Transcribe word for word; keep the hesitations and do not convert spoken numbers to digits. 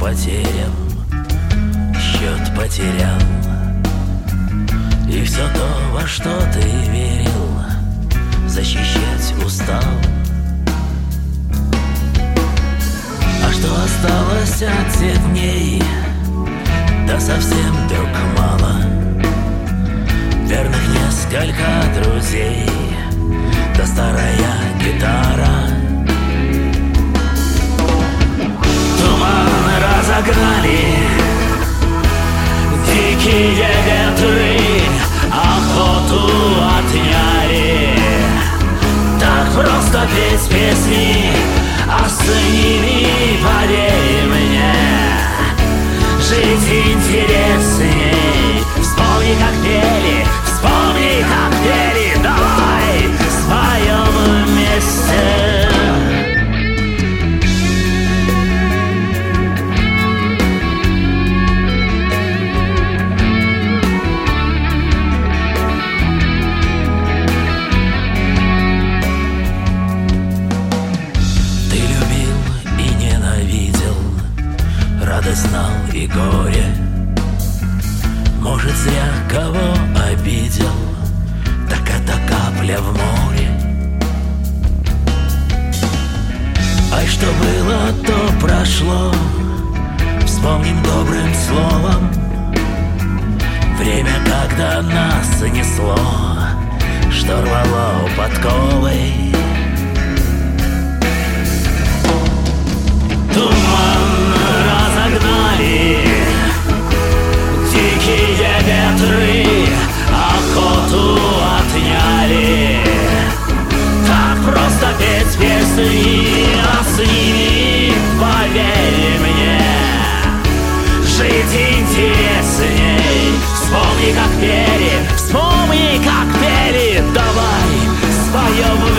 потерям счет потерял. И все то, во что ты верил, защищать устал. А что осталось от тех дней? Да совсем, друг, мало. Верных несколько друзей, да старая гитара. Туман разогнали дикие ветры, охоту отняли. Так просто петь песни, а с ними, поверь мне, жить интересней. Вспомни, как пели, вспомни, как пели, давай споем вместе. Знал и горе, может, зря кого обидел, так это капля в море. Ай, что было, то прошло, вспомним добрым словом. Время, когда нас несло, что рвало у подковы. Туман разогнали дикие ветры, охоту отняли. Так просто петь песни, а с ними, поверь мне, жить интересней. Вспомни, как пели, вспомни, как пели, давай споем